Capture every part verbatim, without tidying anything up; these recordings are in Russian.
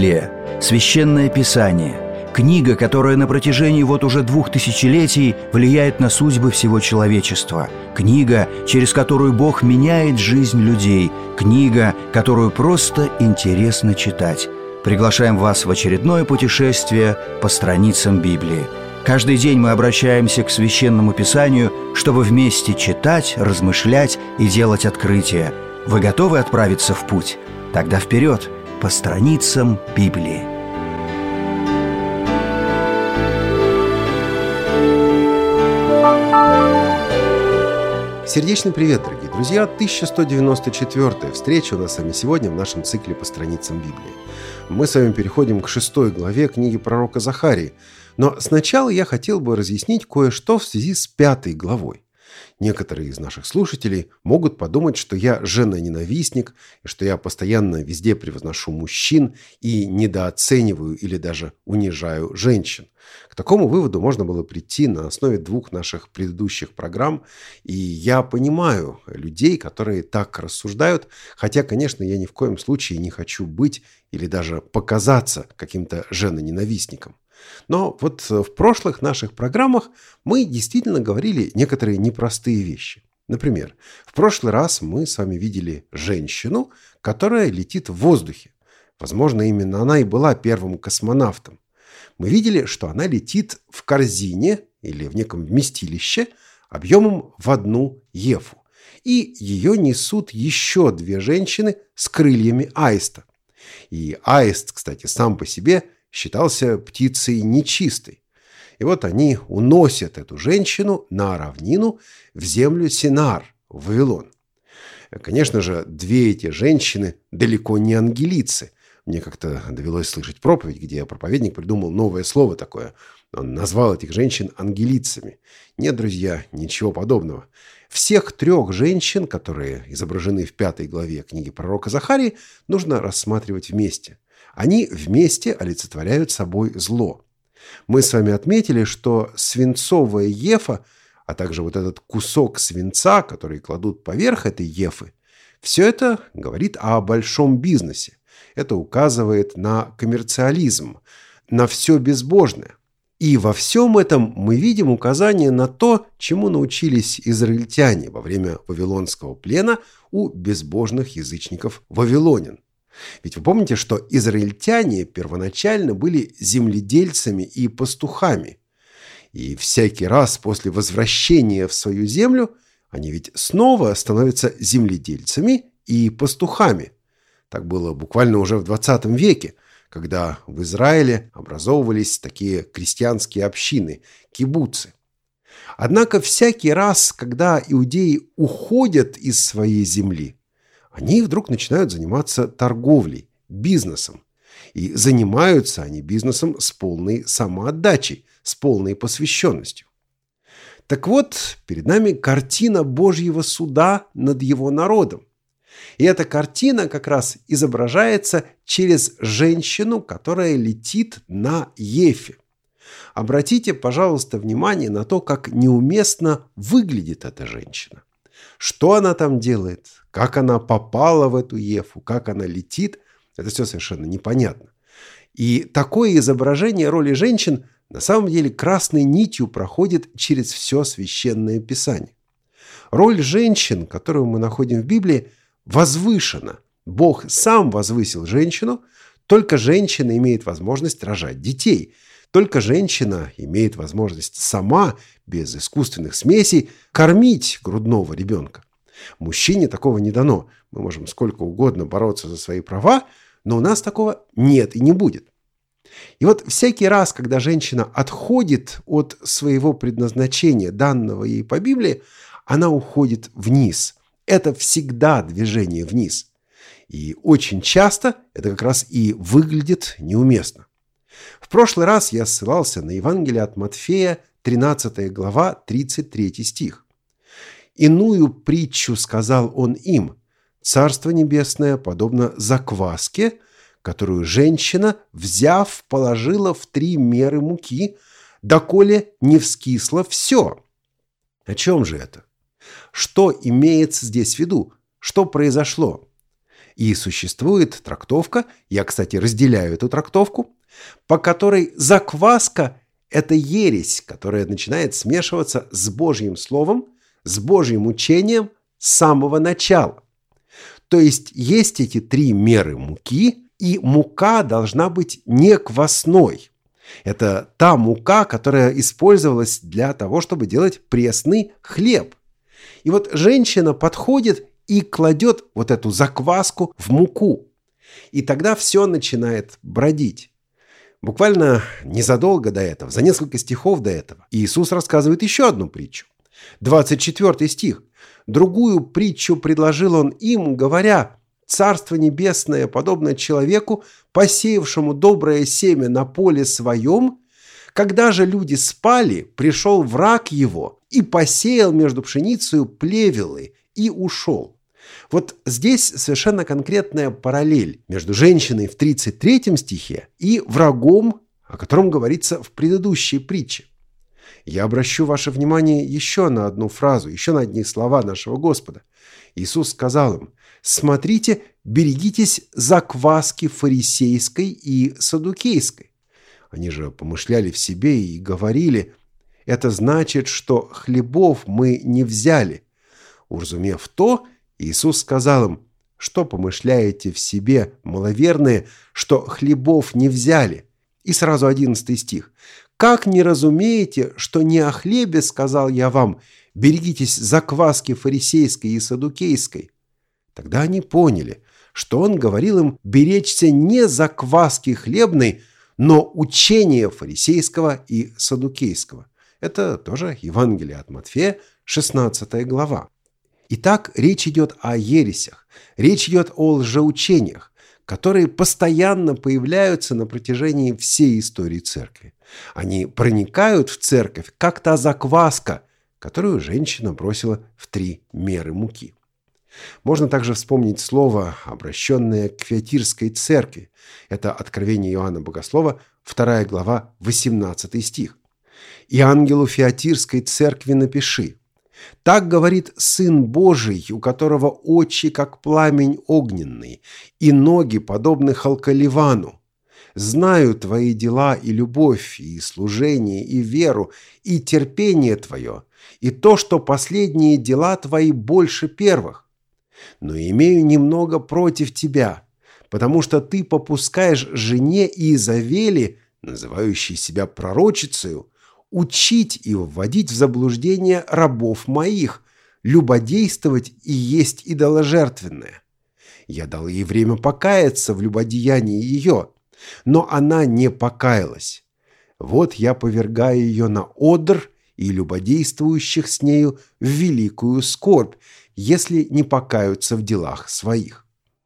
Библия – священное писание, книга, которая на протяжении вот уже двух тысячелетий влияет на судьбы всего человечества, книга, через которую Бог меняет жизнь людей, книга, которую просто интересно читать. Приглашаем вас в очередное путешествие по страницам Библии. Каждый день мы обращаемся к Священному Писанию, чтобы вместе читать, размышлять и делать открытия. Вы готовы отправиться в путь? Тогда вперед, по страницам Библии. Сердечный привет, дорогие друзья! тысяча сто девяносто четвёртая встреча у нас с вами сегодня в нашем цикле по страницам Библии. Мы с вами переходим к шестой главе книги пророка Захарии. Но сначала я хотел бы разъяснить кое-что в связи с пятой главой. Некоторые из наших слушателей могут подумать, что я женоненавистник, и что я постоянно везде превозношу мужчин и недооцениваю или даже унижаю женщин. К такому выводу можно было прийти на основе двух наших предыдущих программ, и я понимаю людей, которые так рассуждают, хотя, конечно, я ни в коем случае не хочу быть или даже показаться каким-то женоненавистником. Но вот в прошлых наших программах мы действительно говорили некоторые непростые вещи. Например, в прошлый раз мы с вами видели женщину, которая летит в воздухе. Возможно, именно она и была первым космонавтом. Мы видели, что она летит в корзине или в неком вместилище объемом в одну ефу. И ее несут еще две женщины с крыльями аиста. И аист, кстати, сам по себе считался птицей нечистой. И вот они уносят эту женщину на равнину в землю Синар, в Вавилон. Конечно же, две эти женщины далеко не ангелицы. Мне как-то довелось слышать проповедь, где проповедник придумал новое слово такое. Он назвал этих женщин ангелицами. Нет, друзья, ничего подобного. Всех трех женщин, которые изображены в пятой главе книги пророка Захарии, нужно рассматривать вместе. Они вместе олицетворяют собой зло. Мы с вами отметили, что свинцовая ефа, а также вот этот кусок свинца, который кладут поверх этой ефы, все это говорит о большом бизнесе. Это указывает на коммерциализм, на все безбожное. И во всем этом мы видим указание на то, чему научились израильтяне во время вавилонского плена у безбожных язычников вавилонян. Ведь вы помните, что израильтяне первоначально были земледельцами и пастухами. И всякий раз после возвращения в свою землю они ведь снова становятся земледельцами и пастухами. Так было буквально уже в двадцатом веке, когда в Израиле образовывались такие крестьянские общины, кибуцы. Однако всякий раз, когда иудеи уходят из своей земли, они вдруг начинают заниматься торговлей, бизнесом. И занимаются они бизнесом с полной самоотдачей, с полной посвященностью. Так вот, перед нами картина Божьего суда над его народом. И эта картина как раз изображается через женщину, которая летит на ефе. Обратите, пожалуйста, внимание на то, как неуместно выглядит эта женщина. Что она там делает, как она попала в эту ефу, как она летит, это все совершенно непонятно. И такое изображение роли женщин на самом деле красной нитью проходит через все Священное Писание. Роль женщин, которую мы находим в Библии, возвышена. Бог сам возвысил женщину, только женщина имеет возможность рожать детей. Только женщина имеет возможность сама, без искусственных смесей, кормить грудного ребенка. Мужчине такого не дано. Мы можем сколько угодно бороться за свои права, но у нас такого нет и не будет. И вот всякий раз, когда женщина отходит от своего предназначения, данного ей по Библии, она уходит вниз. Это всегда движение вниз. И очень часто это как раз и выглядит неуместно. В прошлый раз я ссылался на Евангелие от Матфея, тринадцатая глава, тридцать третий стих. «Иную притчу сказал он им: Царство небесное подобно закваске, которую женщина, взяв, положила в три меры муки, доколе не вскисло все». О чем же это? Что имеется здесь в виду? Что произошло? И существует трактовка, я, кстати, разделяю эту трактовку, по которой закваска – это ересь, которая начинает смешиваться с Божьим Словом, с Божьим учением с самого начала. То есть есть эти три меры муки, и мука должна быть не квасной. Это та мука, которая использовалась для того, чтобы делать пресный хлеб. И вот женщина подходит и кладет вот эту закваску в муку. И тогда все начинает бродить. Буквально незадолго до этого, за несколько стихов до этого, Иисус рассказывает еще одну притчу. двадцать четвёртый стих. «Другую притчу предложил он им, говоря: Царство Небесное подобно человеку, посеявшему доброе семя на поле своем. Когда же люди спали, пришел враг его и посеял между пшеницей плевелы и ушел». Вот здесь совершенно конкретная параллель между женщиной в тридцать третьем стихе и врагом, о котором говорится в предыдущей притче. Я обращу ваше внимание еще на одну фразу, еще на одни слова нашего Господа. Иисус сказал им: «Смотрите, берегитесь закваски фарисейской и саддукейской». Они же помышляли в себе и говорили: «Это значит, что хлебов мы не взяли». Уразумев то, Иисус сказал им: «Что помышляете в себе, маловерные, что хлебов не взяли?» И сразу одиннадцатый стих. «Как не разумеете, что не о хлебе сказал я вам: берегитесь закваски фарисейской и саддукейской?» Тогда они поняли, что он говорил им беречься не закваски хлебной, но учения фарисейского и саддукейского. Это тоже Евангелие от Матфея, шестнадцатая глава. Итак, речь идет о ересях, речь идет о лжеучениях, которые постоянно появляются на протяжении всей истории церкви. Они проникают в церковь, как та закваска, которую женщина бросила в три меры муки. Можно также вспомнить слово, обращенное к Фиатирской церкви. Это Откровение Иоанна Богослова, вторая глава, восемнадцатый стих. «И ангелу Фиатирской церкви напиши: так говорит Сын Божий, у которого очи, как пламень огненный, и ноги, подобны халкаливану. Знаю твои дела и любовь, и служение, и веру, и терпение твое, и то, что последние дела твои больше первых. Но имею немного против тебя, потому что ты попускаешь жене Иезавели, называющей себя пророчицею, учить и вводить в заблуждение рабов моих, любодействовать и есть идоложертвенное. Я дал ей время покаяться в любодеянии ее, но она не покаялась. Вот я повергаю ее на одр и любодействующих с нею в великую скорбь, если не покаются в делах своих».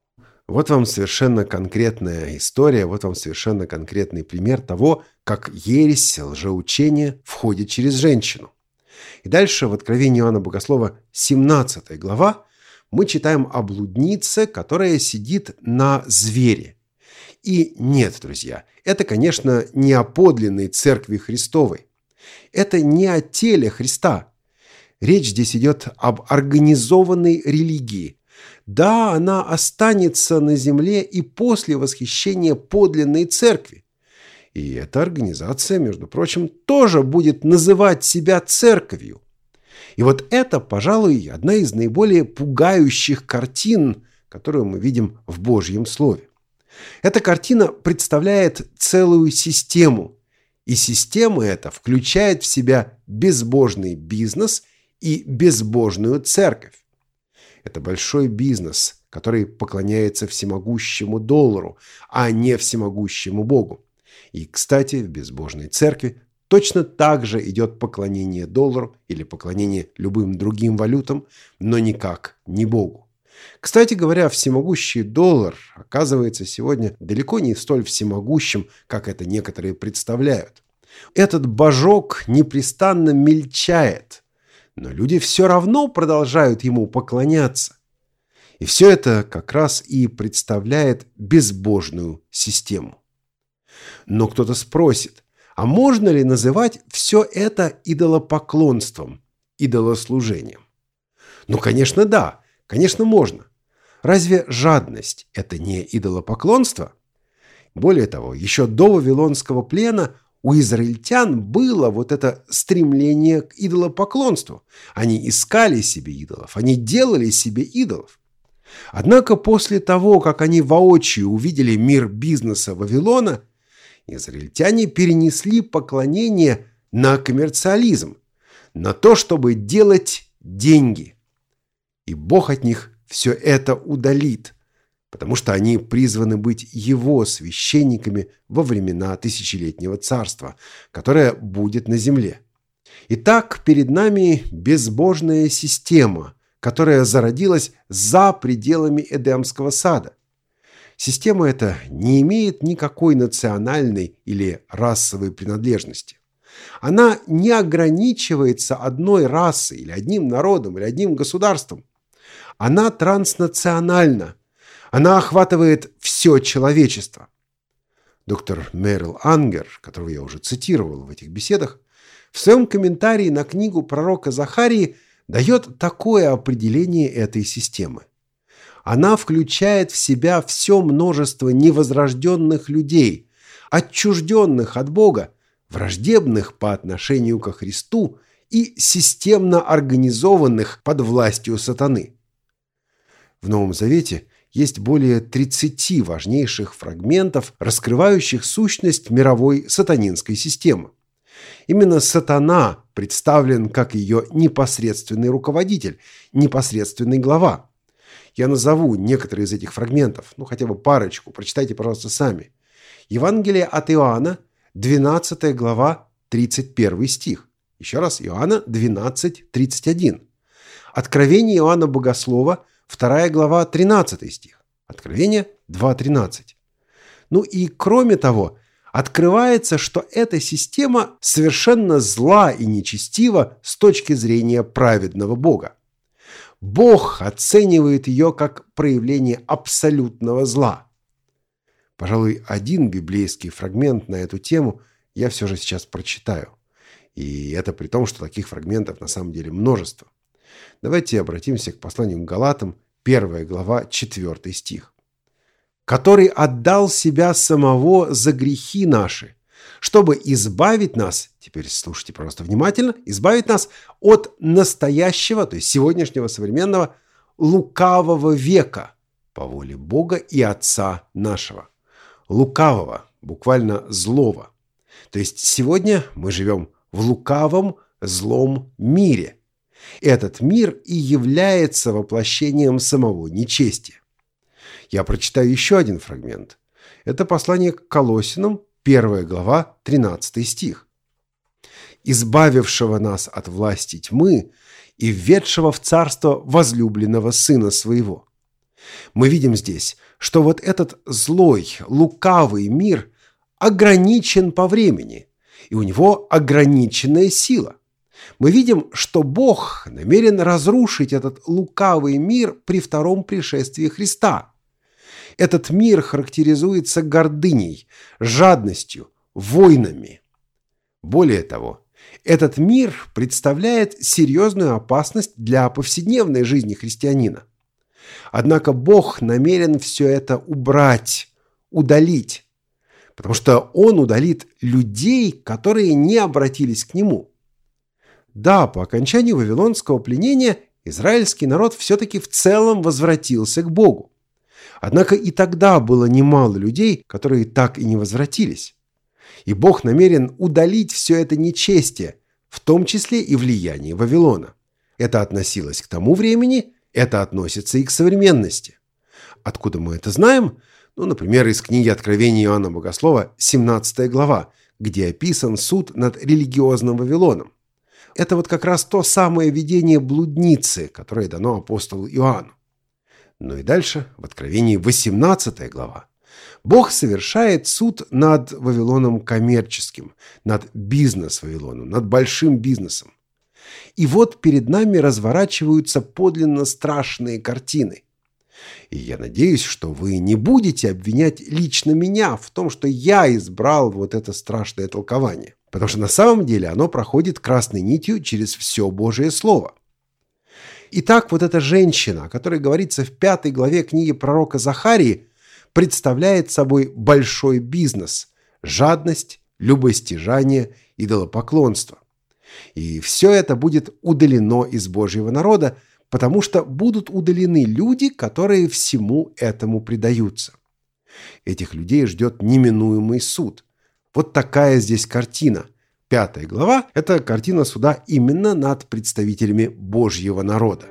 Вот вам совершенно конкретная история, вот вам совершенно конкретный пример того, как ересь, лжеучение входит через женщину. И дальше в Откровении Иоанна Богослова, семнадцатая глава, мы читаем о блуднице, которая сидит на звере. И нет, друзья, это, конечно, не о подлинной Церкви Христовой. Это не о теле Христа. Речь здесь идет об организованной религии. Да, она останется на земле и после восхищения подлинной церкви. И эта организация, между прочим, тоже будет называть себя церковью. И вот это, пожалуй, одна из наиболее пугающих картин, которую мы видим в Божьем Слове. Эта картина представляет целую систему. И система эта включает в себя безбожный бизнес и безбожную церковь. Это большой бизнес, который поклоняется всемогущему доллару, а не всемогущему Богу. И, кстати, в безбожной церкви точно так же идет поклонение доллару или поклонение любым другим валютам, но никак не Богу. Кстати говоря, всемогущий доллар оказывается сегодня далеко не столь всемогущим, как это некоторые представляют. Этот божок непрестанно мельчает, но люди все равно продолжают ему поклоняться. И все это как раз и представляет безбожную систему. Но кто-то спросит, а можно ли называть все это идолопоклонством, идолослужением? Ну, конечно, да, конечно, можно. Разве жадность – это не идолопоклонство? Более того, еще до Вавилонского плена у израильтян было вот это стремление к идолопоклонству. Они искали себе идолов, они делали себе идолов. Однако после того, как они воочию увидели мир бизнеса Вавилона, израильтяне перенесли поклонение на коммерциализм, на то, чтобы делать деньги. И Бог от них все это удалит, потому что они призваны быть Его священниками во времена тысячелетнего царства, которое будет на земле. Итак, перед нами безбожная система, которая зародилась за пределами Эдемского сада. Система эта не имеет никакой национальной или расовой принадлежности. Она не ограничивается одной расой или одним народом или одним государством. Она транснациональна. Она охватывает все человечество. Доктор Мерил Ангер, которого я уже цитировал в этих беседах, в своем комментарии на книгу пророка Захарии дает такое определение этой системы. Она включает в себя все множество невозрожденных людей, отчужденных от Бога, враждебных по отношению ко Христу и системно организованных под властью сатаны. В Новом Завете есть более тридцати важнейших фрагментов, раскрывающих сущность мировой сатанинской системы. Именно сатана представлен как ее непосредственный руководитель, непосредственный глава. Я назову некоторые из этих фрагментов, ну хотя бы парочку, прочитайте, пожалуйста, сами. Евангелие от Иоанна, двенадцатая глава, тридцать первый стих. Еще раз, Иоанна двенадцать, тридцать один. Откровение Иоанна Богослова, вторая глава, тринадцатый стих. Откровение два тринадцать. Ну и кроме того, открывается, что эта система совершенно зла и нечестива с точки зрения праведного Бога. Бог оценивает ее как проявление абсолютного зла. Пожалуй, один библейский фрагмент на эту тему я все же сейчас прочитаю. И это при том, что таких фрагментов на самом деле множество. Давайте обратимся к посланию к Галатам, первая глава, четвёртый стих. «Который отдал себя самого за грехи наши, чтобы избавить нас», теперь слушайте просто внимательно, избавить нас от настоящего, то есть сегодняшнего современного лукавого века по воле Бога и Отца нашего. Лукавого, буквально злого. То есть сегодня мы живем в лукавом, злом мире. Этот мир и является воплощением самого нечестия. Я прочитаю еще один фрагмент. Это послание к Колоссянам, первая глава, тринадцатый стих. «Избавившего нас от власти тьмы и введшего в царство возлюбленного Сына Своего». Мы видим здесь, что вот этот злой, лукавый мир ограничен по времени, и у него ограниченная сила. Мы видим, что Бог намерен разрушить этот лукавый мир при втором пришествии Христа. Этот мир характеризуется гордыней, жадностью, войнами. Более того, этот мир представляет серьезную опасность для повседневной жизни христианина. Однако Бог намерен все это убрать, удалить, потому что Он удалит людей, которые не обратились к Нему. Да, по окончанию вавилонского пленения израильский народ все-таки в целом возвратился к Богу. Однако и тогда было немало людей, которые так и не возвратились. И Бог намерен удалить все это нечестие, в том числе и влияние Вавилона. Это относилось к тому времени, это относится и к современности. Откуда мы это знаем? Ну, например, из книги Откровения Иоанна Богослова, семнадцатая глава, где описан суд над религиозным Вавилоном. Это вот как раз то самое видение блудницы, которое дано апостолу Иоанну. Ну и дальше, в Откровении восемнадцатая глава, Бог совершает суд над Вавилоном коммерческим, над бизнес-Вавилоном, над большим бизнесом. И вот перед нами разворачиваются подлинно страшные картины. И я надеюсь, что вы не будете обвинять лично меня в том, что я избрал вот это страшное толкование. Потому что на самом деле оно проходит красной нитью через все Божие Слово. Итак, вот эта женщина, о которой говорится в пятой главе книги пророка Захарии, представляет собой большой бизнес – жадность, любостяжание, идолопоклонство. И все это будет удалено из Божьего народа, потому что будут удалены люди, которые всему этому предаются. Этих людей ждет неминуемый суд. Вот такая здесь картина. Пятая глава – это картина суда именно над представителями Божьего народа.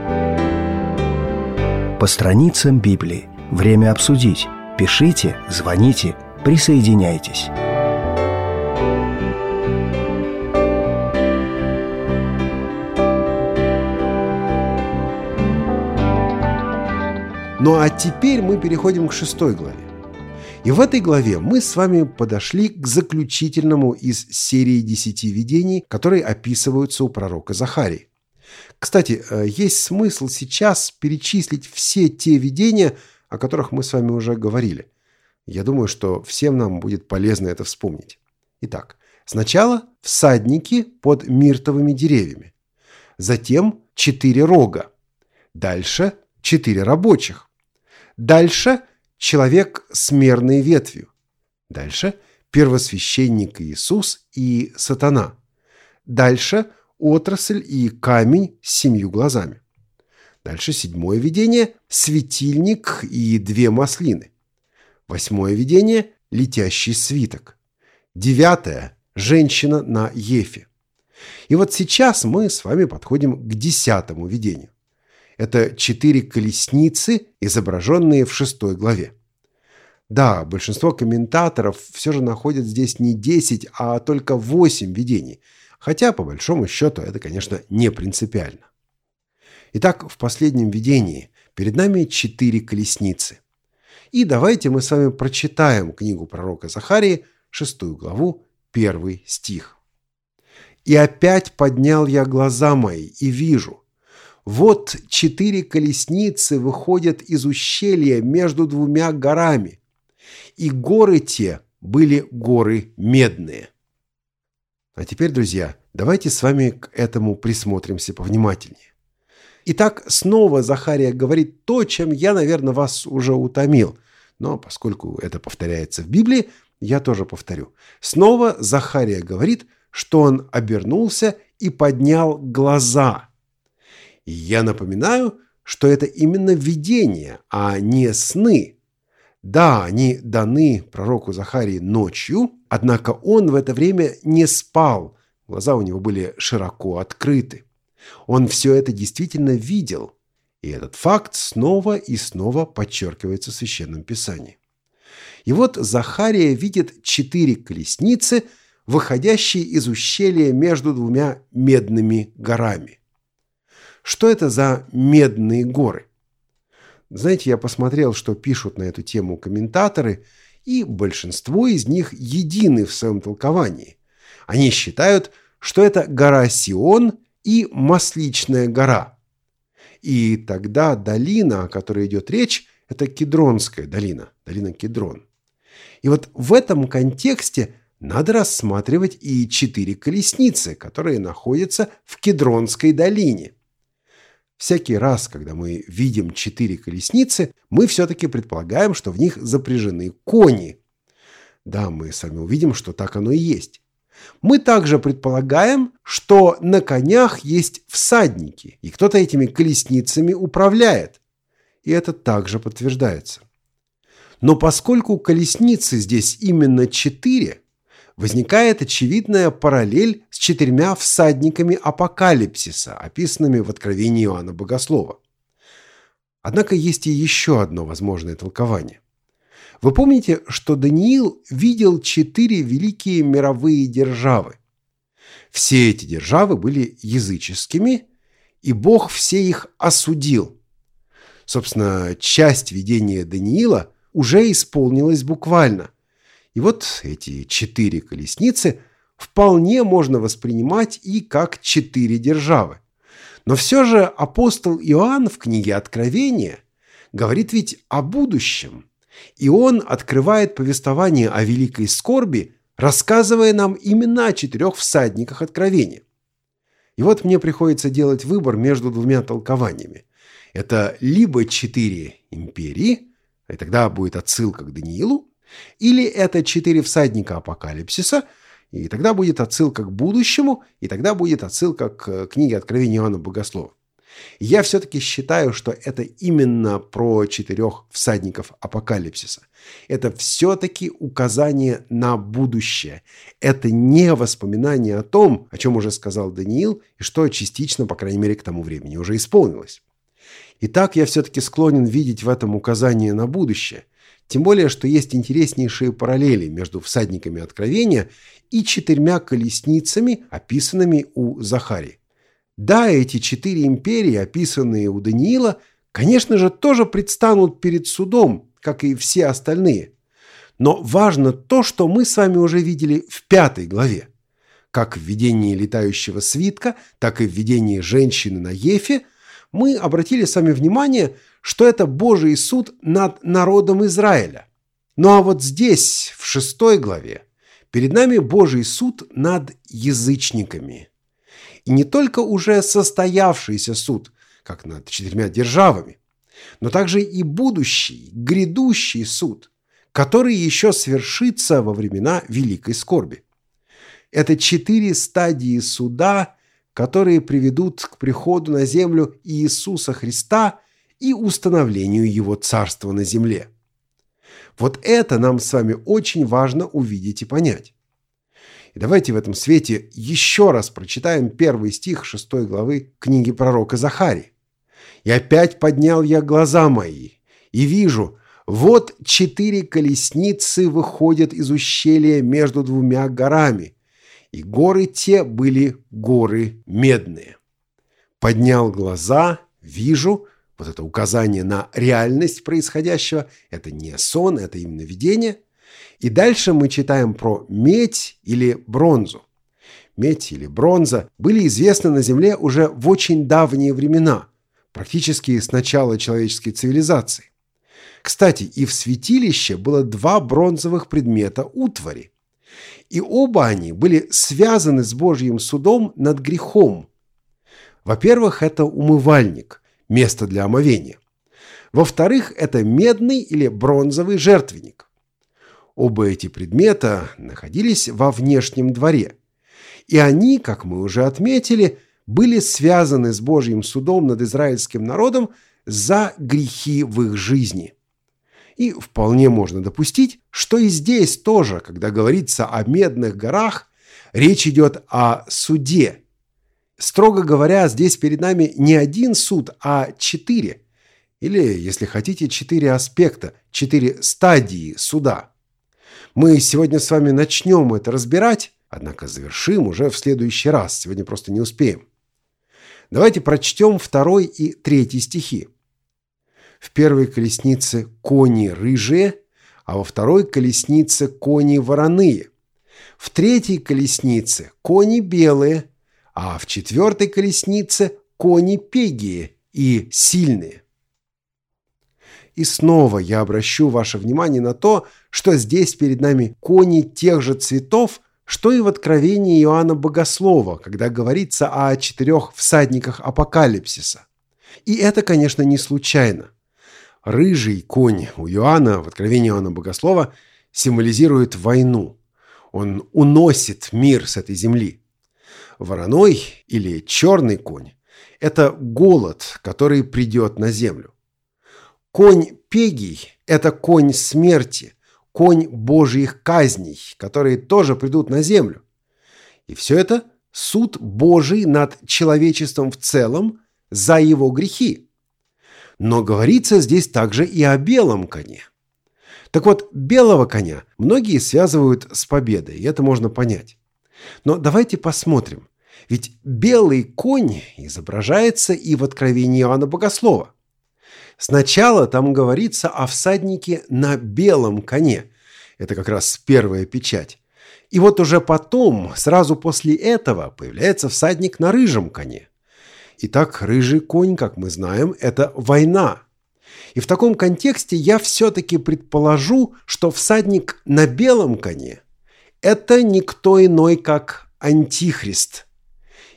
По страницам Библии. Время обсудить. Пишите, звоните, присоединяйтесь. Ну а теперь мы переходим к шестой главе. И в этой главе мы с вами подошли к заключительному из серии десяти видений, которые описываются у пророка Захарии. Кстати, есть смысл сейчас перечислить все те видения, о которых мы с вами уже говорили. Я думаю, что всем нам будет полезно это вспомнить. Итак, сначала всадники под миртовыми деревьями. Затем четыре рога. Дальше четыре рабочих. Дальше человек с мерной ветвью. Дальше первосвященник Иисус и сатана. Дальше отрасль и камень с семью глазами. Дальше седьмое видение – светильник и две маслины. Восьмое видение – летящий свиток. Девятое – женщина на ефе. И вот сейчас мы с вами подходим к десятому видению. Это четыре колесницы, изображенные в шестой главе. Да, большинство комментаторов все же находят здесь не десять, а только восемь видений. Хотя, по большому счету, это, конечно, не принципиально. Итак, в последнем видении перед нами четыре колесницы. И давайте мы с вами прочитаем книгу пророка Захарии, шестую главу, первый стих. «И опять поднял я глаза мои, и вижу, вот четыре колесницы выходят из ущелья между двумя горами, и горы те были горы медные». А теперь, друзья, давайте с вами к этому присмотримся повнимательнее. Итак, снова Захария говорит то, чем я, наверное, вас уже утомил. Но поскольку это повторяется в Библии, я тоже повторю. Снова Захария говорит, что он обернулся и поднял глаза. И я напоминаю, что это именно видение, а не сны. Да, они даны пророку Захарии ночью, однако он в это время не спал. Глаза у него были широко открыты. Он все это действительно видел. И этот факт снова и снова подчеркивается в Священном Писании. И вот Захария видит четыре колесницы, выходящие из ущелья между двумя медными горами. Что это за медные горы? Знаете, я посмотрел, что пишут на эту тему комментаторы, и большинство из них едины в своем толковании. Они считают, что это гора Сион и Масличная гора. И тогда долина, о которой идет речь, это Кедронская долина, долина Кедрон. И вот в этом контексте надо рассматривать и четыре колесницы, которые находятся в Кедронской долине. Всякий раз, когда мы видим четыре колесницы, мы все-таки предполагаем, что в них запряжены кони. Да, мы сами увидим, что так оно и есть. Мы также предполагаем, что на конях есть всадники, и кто-то этими колесницами управляет. И это также подтверждается. Но поскольку колесницы здесь именно четыре, возникает очевидная параллель с четырьмя всадниками апокалипсиса, описанными в Откровении Иоанна Богослова. Однако есть и еще одно возможное толкование. Вы помните, что Даниил видел четыре великие мировые державы. Все эти державы были языческими, и Бог все их осудил. Собственно, часть видения Даниила уже исполнилась буквально. И вот эти четыре колесницы вполне можно воспринимать и как четыре державы. Но все же апостол Иоанн в книге Откровения говорит ведь о будущем. И он открывает повествование о великой скорби, рассказывая нам именно о четырех всадниках Откровения. И вот мне приходится делать выбор между двумя толкованиями. Это либо четыре империи, и тогда будет отсылка к Даниилу, или это четыре всадника апокалипсиса, и тогда будет отсылка к будущему, и тогда будет отсылка к книге Откровения Иоанна Богослова. Я все-таки считаю, что это именно про четырех всадников апокалипсиса. Это все-таки указание на будущее. Это не воспоминание о том, о чем уже сказал Даниил, и что частично, по крайней мере, к тому времени уже исполнилось. Итак, я все-таки склонен видеть в этом указание на будущее. Тем более, что есть интереснейшие параллели между всадниками Откровения и четырьмя колесницами, описанными у Захарии. Да, эти четыре империи, описанные у Даниила, конечно же, тоже предстанут перед судом, как и все остальные. Но важно то, что мы с вами уже видели в пятой главе. Как в видении летающего свитка, так и в видении женщины на Ефе мы обратили с вами внимание, что это Божий суд над народом Израиля. Ну а вот здесь, в шестой главе, перед нами Божий суд над язычниками. И не только уже состоявшийся суд, как над четырьмя державами, но также и будущий, грядущий суд, который еще свершится во времена великой скорби. Это четыре стадии суда, которые приведут к приходу на землю Иисуса Христа и установлению Его царства на земле. Вот это нам с вами очень важно увидеть и понять. И давайте в этом свете еще раз прочитаем первый стих шестой главы книги пророка Захарии. «И опять поднял я глаза мои, и вижу, вот четыре колесницы выходят из ущелья между двумя горами, и горы те были горы медные. Поднял глаза, вижу». Вот это указание на реальность происходящего. Это не сон, это именно видение. И дальше мы читаем про медь или бронзу. Медь или бронза были известны на Земле уже в очень давние времена, практически с начала человеческой цивилизации. Кстати, и в святилище было два бронзовых предмета утвари. И оба они были связаны с Божьим судом над грехом. Во-первых, это умывальник, место для омовения. Во-вторых, это медный или бронзовый жертвенник. Оба эти предмета находились во внешнем дворе. И они, как мы уже отметили, были связаны с Божьим судом над израильским народом за грехи в их жизни. И вполне можно допустить, что и здесь тоже, когда говорится о медных горах, речь идет о суде. Строго говоря, здесь перед нами не один суд, а четыре. Или, если хотите, четыре аспекта, четыре стадии суда. Мы сегодня с вами начнем это разбирать, однако завершим уже в следующий раз. Сегодня просто не успеем. Давайте прочтем второй и третий стихи. В первой колеснице кони рыжие, а во второй колеснице кони вороные. В третьей колеснице кони белые, а в четвертой колеснице кони пегие и сильные. И снова я обращу ваше внимание на то, что здесь перед нами кони тех же цветов, что и в Откровении Иоанна Богослова, когда говорится о четырех всадниках апокалипсиса. И это, конечно, не случайно. Рыжий конь у Иоанна в Откровении Иоанна Богослова символизирует войну. Он уносит мир с этой земли. Вороной или черный конь – это голод, который придет на землю. Конь пегий – это конь смерти, конь Божьих казней, которые тоже придут на землю. И все это суд Божий над человечеством в целом за его грехи. Но говорится здесь также и о белом коне. Так вот, белого коня многие связывают с победой, и это можно понять. Но давайте посмотрим. Ведь белый конь изображается и в Откровении Иоанна Богослова. Сначала там говорится о всаднике на белом коне. Это как раз первая печать. И вот уже потом, сразу после этого, появляется всадник на рыжем коне. Итак, рыжий конь, как мы знаем, это война. И в таком контексте я все-таки предположу, что всадник на белом коне – это никто иной, как Антихрист.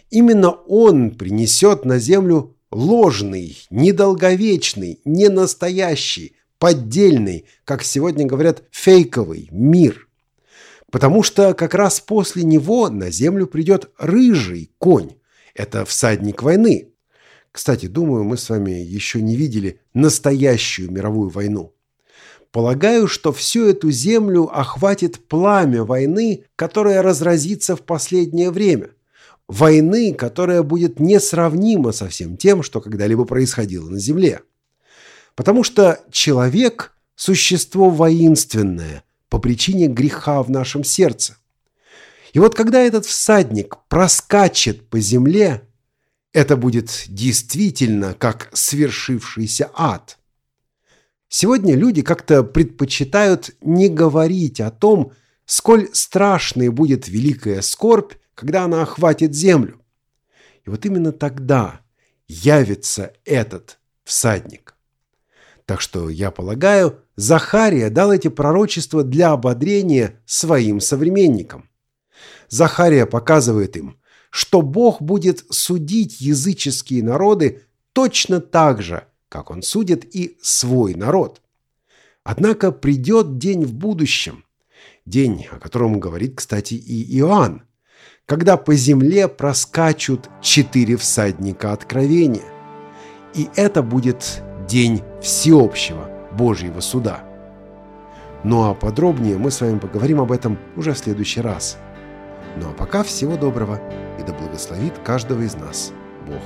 Именно Он принесет на землю ложный, недолговечный, ненастоящий, поддельный, как сегодня говорят, фейковый мир. Потому что как раз после него на землю придет рыжий конь. Это всадник войны. Кстати, думаю, мы с вами еще не видели настоящую мировую войну. Полагаю, что всю эту землю охватит пламя войны, которая разразится в последнее время. Войны, которая будет несравнима со всем тем, что когда-либо происходило на земле. Потому что человек – существо воинственное по причине греха в нашем сердце. И вот когда этот всадник проскачет по земле, это будет действительно как свершившийся ад. Сегодня люди как-то предпочитают не говорить о том, сколь страшной будет великая скорбь, когда она охватит землю. И вот именно тогда явится этот всадник. Так что, я полагаю, Захария дал эти пророчества для ободрения своим современникам. Захария показывает им, что Бог будет судить языческие народы точно так же, как Он судит и свой народ. Однако придет день в будущем, день, о котором говорит, кстати, и Иоанн, когда по земле проскачут четыре всадника откровения. И это будет день всеобщего Божьего суда. Ну а подробнее мы с вами поговорим об этом уже в следующий раз. Ну а пока всего доброго, и да благословит каждого из нас Бог.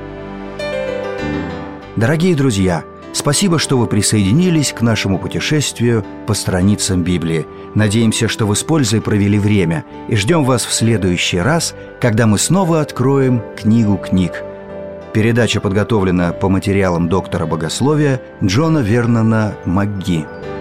Дорогие друзья, спасибо, что вы присоединились к нашему путешествию по страницам Библии. Надеемся, что вы с пользой провели время, и ждем вас в следующий раз, когда мы снова откроем книгу книг. Передача подготовлена по материалам доктора богословия Джона Вернона МакГи.